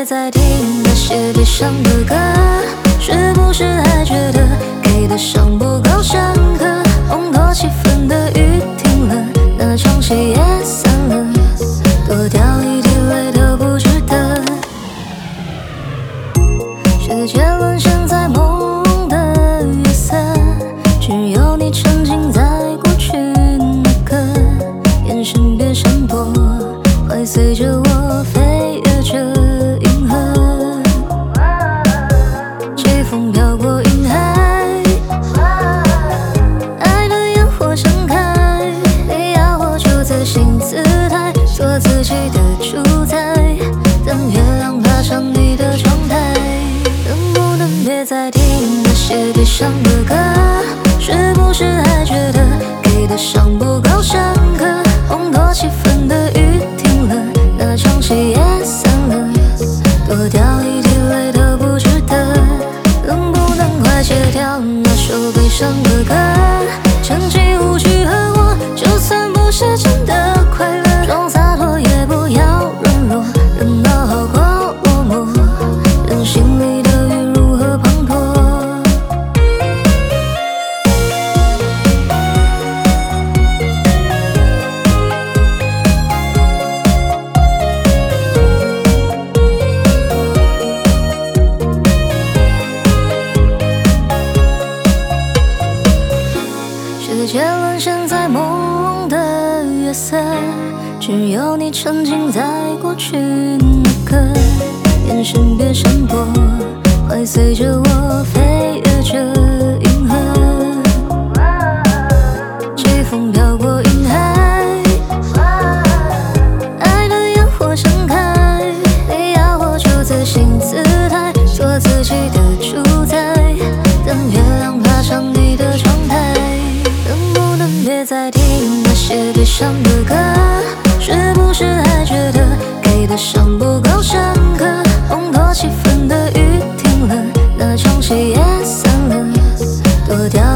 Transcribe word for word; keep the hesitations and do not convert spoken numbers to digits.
再听那些悲伤的歌，是不是还觉得给的伤不够深刻？烘托气氛的雨停了，那场戏也散了，多掉一滴泪都不值得。世界沦陷在朦胧的月色，只有你沉浸在过去那刻，眼神变闪躲，怀随着我飞越着银河。季风飘过云海，爱的烟火盛开，你要我就自信自态，做自己的主宰，等月亮爬上你的窗台。能不能别再听那些悲伤的歌？是不是还觉得给的伤不够深刻？烘托气氛的雨停了，那场戏也散了，多掉一滴泪都不值得。能不能快戒掉那首悲伤的歌？沉寂无趣和我，就算不是真的快乐，装洒脱也不要软弱，人闹好过落寞，人心里的雨如何滂沱？世界沦陷在朦胧的月色，只有你沉浸在过去那刻，眼神变闪躲，怀随着我飞越着银河。季风飘过云海，爱的烟火盛开，你要我就自信自态，做自己的主宰，等月亮爬上你的窗台。能不能别再听那些悲伤的歌？是不是还觉得给的伤不够深刻？烘托气氛的雨停了，那场戏也散了，多掉